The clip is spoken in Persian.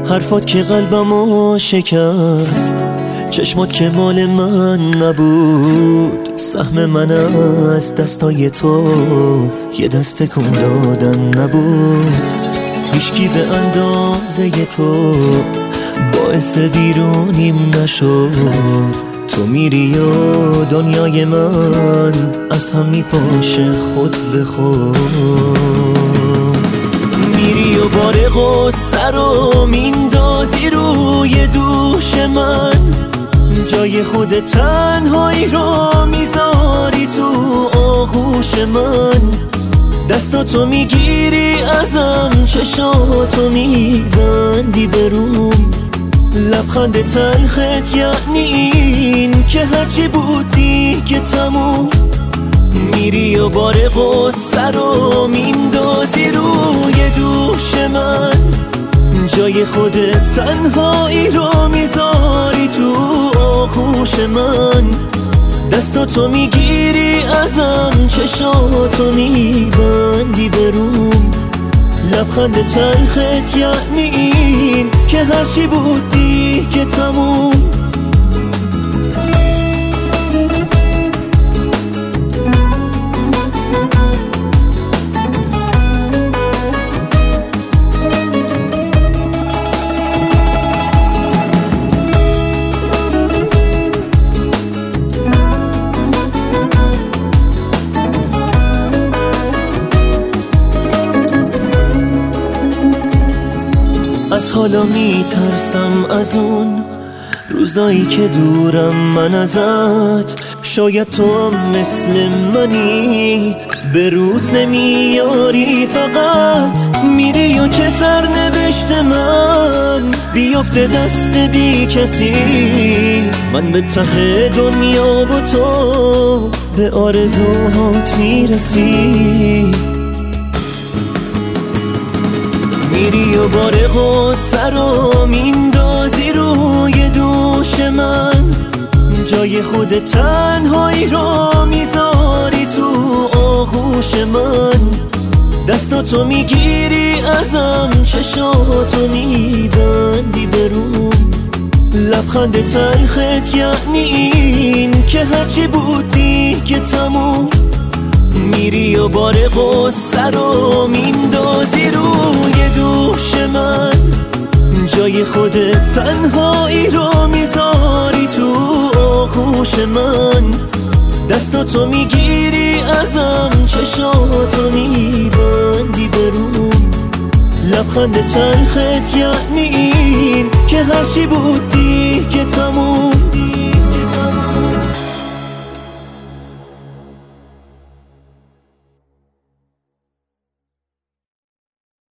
حرفات که قلبمو شکست، چشمات که مال من نبود. سهم من از دستای تو یه دست کن دادن نبود. هیچکی به اندازه تو باعث ویرونیم نشد. تو میری و دنیای من از هم میپاشه خود به خود. میری و بار غصه رو میندازی روی دوش من، جای خود تنهایی رو میذاری تو آغوش من. دستاتو میگیری ازم، چشاتو میبندی بروم. لبخند تلخت یعنی این که هرچی بودی که تموم. میری و بار غصه رو میندازی روی دوش من، جای خودت تنهایی رو میذاری تو آغوش من. دستاتو میگیری ازم، چشاتو میبندی بروم. لبخند تلخت یعنی این که هرچی بودی که تموم. از حالا میترسم از اون روزایی که دورم من ازت. شاید تو هم مثل منی، به روت نمیاری، فقط میری و که سرنوشت من بیافته دست بی کسی. من به ته دنیا و تو به آرزوهات میرسی. میری و بار غصه رو میندازی روی دوش من، جای خود تنهایی رو میذاری تو آغوش من. دستاتو میگیری ازم، چشاتو میبندی بروم. لبخند تلخت یعنی این که هرچی بودی که تموم. میری و بار غصه رو میندازی روی دوش من، جای خودت تنهایی رو میذاری تو آغوش من. دستاتو میگیری ازم، چشاتو میبندی بروم. لبخند تلخت یعنی این که هرچی بودی